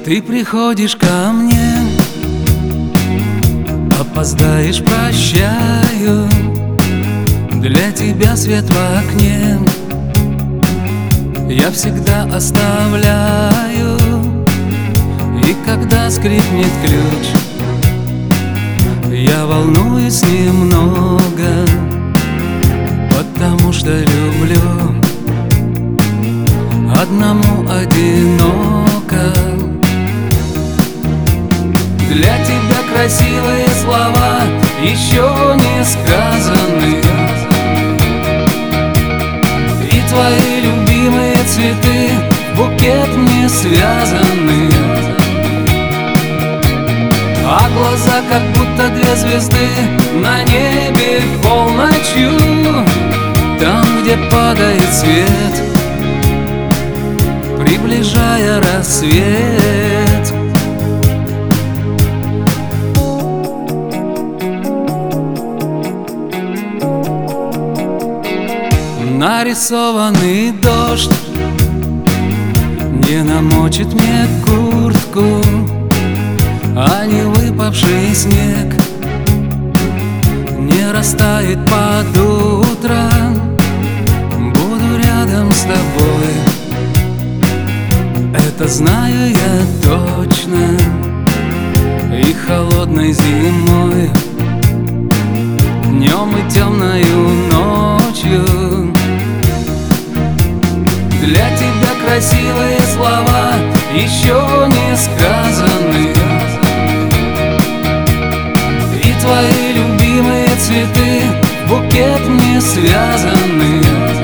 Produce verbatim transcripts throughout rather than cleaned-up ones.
Ты приходишь ко мне, опоздаешь, прощаю. Для тебя свет в окне я всегда оставляю. И когда скрипнет ключ, я волнуюсь немного, потому что люблю одному одиноко. Для тебя красивые слова еще не сказаны, и твои любимые цветы в букет не связаны. А глаза как будто две звезды на небе полночью, там, где падает свет, приближая рассвет. Нарисованный дождь не намочит мне куртку, а не выпавший снег не растает под утро. Буду рядом с тобой, это знаю я точно. И холодной зимой, днем и темною ночью. Для тебя красивые слова еще не сказаны, и твои любимые цветы в букет не связаны.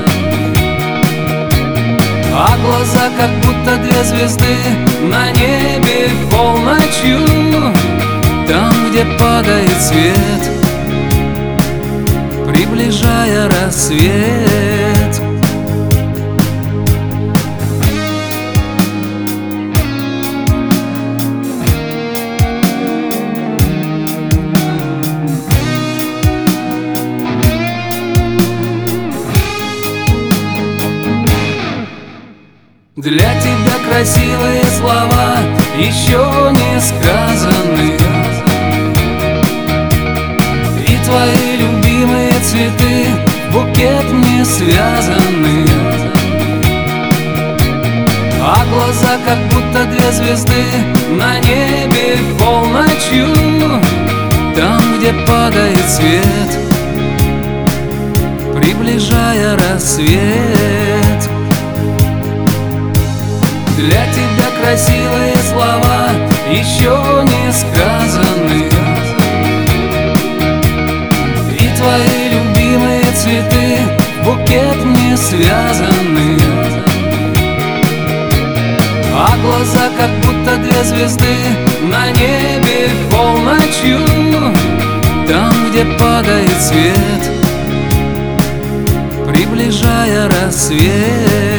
А глаза как будто две звезды на небе полночью, там, где падает свет, приближая рассвет. Для тебя красивые слова еще не сказаны, и твои любимые цветы в букет не связаны. А глаза как будто две звезды на небе полночью, там, где падает свет, приближая рассвет. Для тебя красивые слова еще не сказаны, и твои любимые цветы в букет не связаны. А глаза как будто две звезды на небе полночью, там, где падает свет, приближая рассвет.